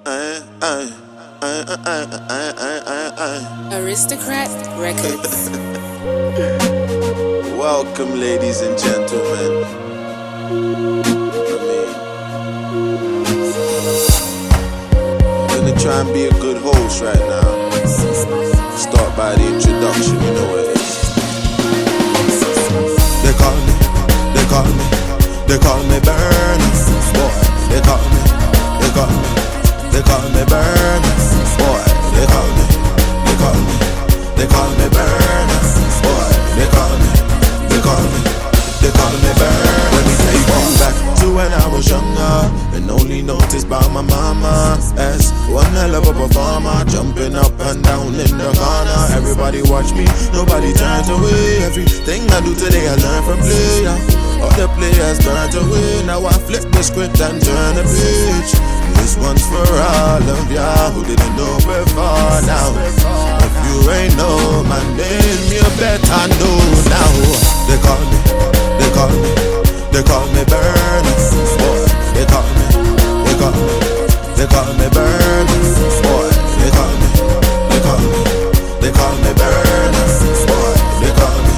Aristocrat Records. Welcome, ladies and gentlemen. I'm gonna try and be a good host right now. Start by the introduction, you know what it is. They call me Burner. Boy, they call me Burner. Boy, they call me Burner. Boy, they call me Burner. Let me take you back to when I was younger and only noticed by my mama as one hell of a performer, jumping up and down in the corner. Everybody watch me, nobody turns away. Everything I do today I learn from player. All the players turned away. Now I flip the script and turn the page. This one's for all of ya who didn't know before now. If you ain't know my name, you better know now. They call me Burner. Boy, they call me Burner. Boy, they call me Burner. Boy, they call me.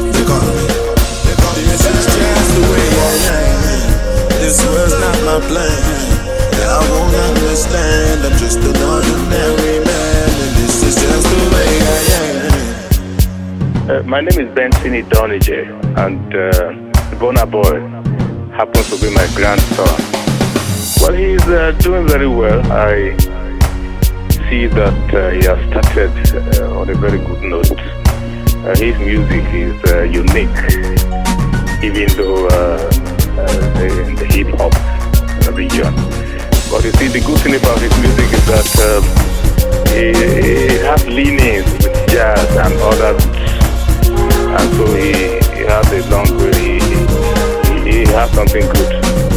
This is just the way I am. This was not my plan. I won't understand. I'm just an ordinary man, and this is just the way I am. My name is Benson Idonije, and Burna Boy happens to be my grandson. Well, he's doing very well. I see that he has started on a very good note. His music is unique, even though in the hip-hop region. But you see, the good thing about his music is that he has leanings with jazz and others, and so he has a long way. He has something good.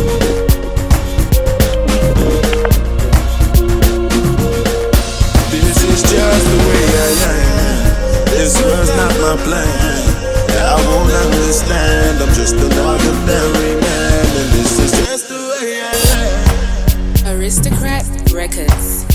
This is just the way I am. This was not my plan. I won't understand. I'm just an ordinary man, and this is just the way I am. Aristocrat Records.